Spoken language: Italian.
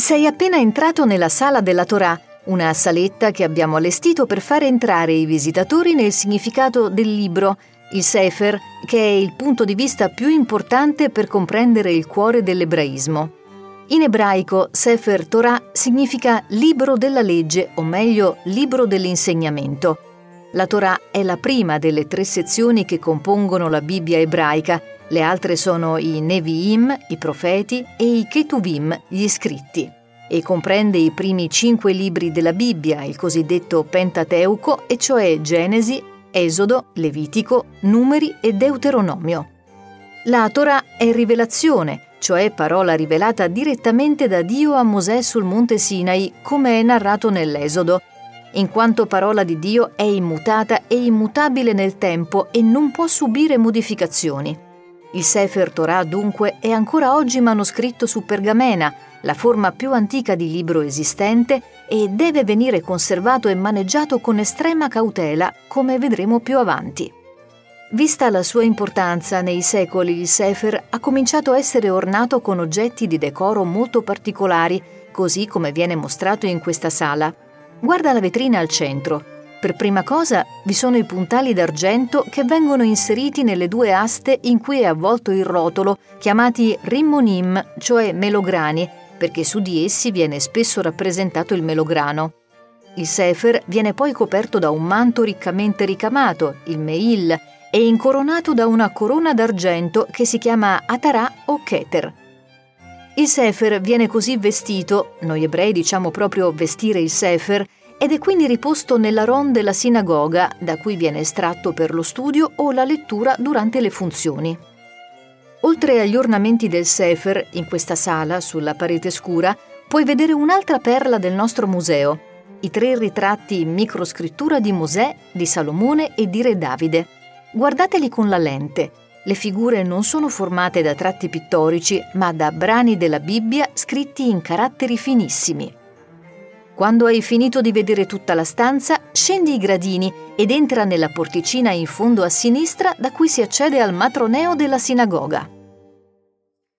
Sei appena entrato nella sala della Torah, una saletta che abbiamo allestito per fare entrare i visitatori nel significato del libro, il Sefer, che è il punto di vista più importante per comprendere il cuore dell'ebraismo. In ebraico, Sefer Torah significa libro della legge, o meglio, libro dell'insegnamento. La Torah è la prima delle 3 sezioni che compongono la Bibbia ebraica. Le altre sono i Nevi'im, i profeti, e i Ketuvim, gli scritti, e comprende i primi 5 libri della Bibbia, il cosiddetto Pentateuco, e cioè Genesi, Esodo, Levitico, Numeri e Deuteronomio. La Torah è rivelazione, cioè parola rivelata direttamente da Dio a Mosè sul monte Sinai, come è narrato nell'Esodo. In quanto parola di Dio è immutata e immutabile nel tempo e non può subire modificazioni. Il Sefer Torah dunque è ancora oggi manoscritto su pergamena, la forma più antica di libro esistente, e deve venire conservato e maneggiato con estrema cautela, come vedremo più avanti. Vista la sua importanza nei secoli, il Sefer ha cominciato a essere ornato con oggetti di decoro molto particolari, così come viene mostrato in questa sala. Guarda la vetrina al centro. Per prima cosa vi sono i puntali d'argento che vengono inseriti nelle 2 aste in cui è avvolto il rotolo, chiamati rimmonim, cioè melograni, perché su di essi viene spesso rappresentato il melograno. Il Sefer viene poi coperto da un manto riccamente ricamato, il Meil, e incoronato da una corona d'argento che si chiama Atarà o Keter. Il Sefer viene così vestito, noi ebrei diciamo proprio vestire il Sefer, ed è quindi riposto nell'aron della sinagoga, da cui viene estratto per lo studio o la lettura durante le funzioni. Oltre agli ornamenti del Sefer, in questa sala, sulla parete scura, puoi vedere un'altra perla del nostro museo, i 3 ritratti in microscrittura di Mosè, di Salomone e di Re Davide. Guardateli con la lente. Le figure non sono formate da tratti pittorici, ma da brani della Bibbia scritti in caratteri finissimi. Quando hai finito di vedere tutta la stanza, scendi i gradini ed entra nella porticina in fondo a sinistra da cui si accede al matroneo della sinagoga.